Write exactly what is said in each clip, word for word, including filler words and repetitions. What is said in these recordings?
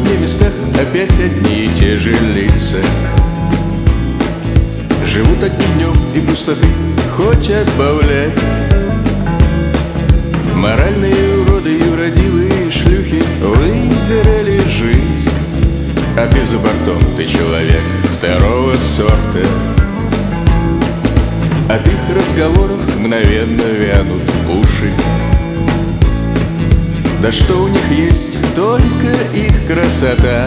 мне местах опять одни и те же лица. Живут одним днем и пустоты хоть отбавляй. Моральные уроды, юродивые шлюхи выиграли жизнь. А ты за бортом, ты человек второго сорта. От их разговоров мгновенно вянут уши. Да что у них есть, только их красота.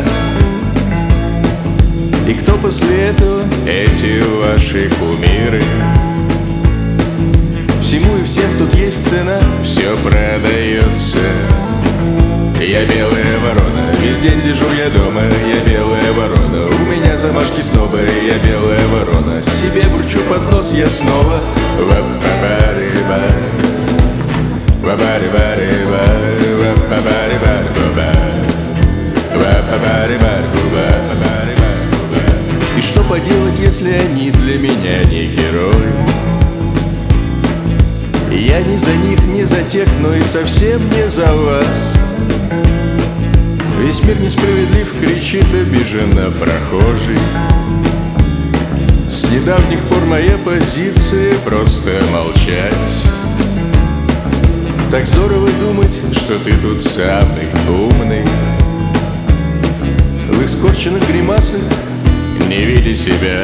И кто после этого эти ваши кумиры? Всему и всем тут есть цена, все продается. Я белая ворона, весь день лежу я дома. Я белая ворона, у меня замашки сноба. Я белая ворона, себе бурчу под нос я снова. Ва-ба-ба-ри-ба, ва-ба-ри-ба-ри-ба, ва-ба-ба-ри-ба-ри-ба, ва-ба-ба-ри-ба-ри-ба. И что поделать, если они для меня не герои? Я не за них, не за тех, но и совсем не за вас. Весь мир несправедлив, кричит обиженно прохожий. С недавних пор моя позиция просто молчать. Так здорово думать, что ты тут самый умный. В их скорченных гримасах не видя себя.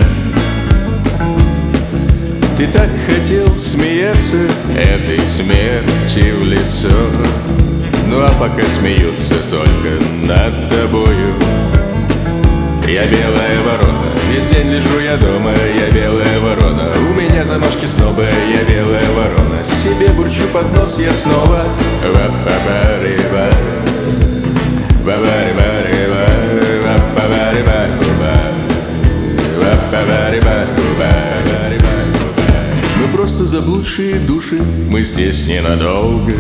Ты так хотел смеяться этой смерти в лицо. Ну а пока смеются только над тобою. Я белая ворона, весь день лежу я дома. Я белая ворона, у меня замашки сноба. Я белая ворона, себе бурчу под нос я снова. Ва-ба-ба-ри-ба, ва-ба-ри-ба-ри-ба, ва-ба-ба-ри-ба-ри-ба, ва-ба-ба-ри-ба-ри-ба. Мы просто заблудшие души, мы здесь ненадолго.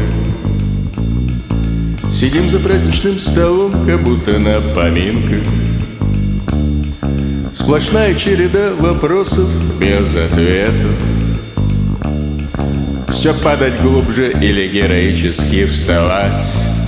Сидим за праздничным столом, как будто на поминках. Сплошная череда вопросов без ответов. Все падать глубже или героически вставать.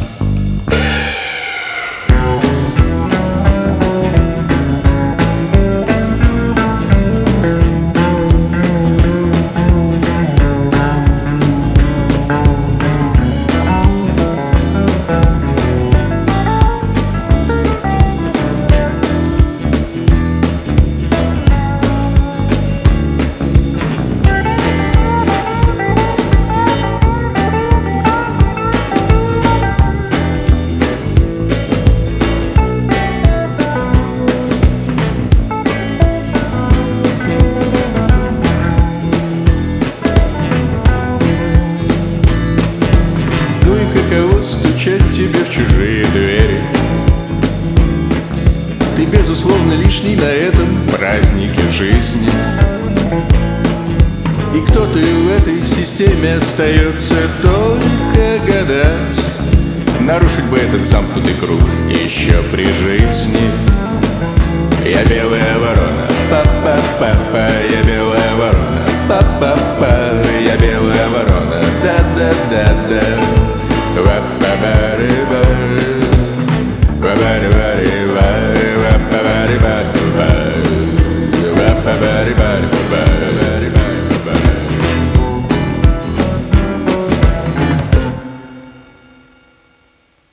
Стучать тебе в чужие двери. Ты безусловно лишний на этом празднике жизни. И кто-то в этой системе остается только гадать. Нарушить бы этот замкнутый круг еще при жизни. Я белая ворона, па-па-па-па. Я белая ворона, па-па-па. Я белая ворона, да-да-да-да. Ва-ба-ба-ри-ба, ва-ба-ри-ба-ри-ба, ва-ба-ба-ри-ба-ри-ба, ва-ба-ба-ри-ба-ри-ба.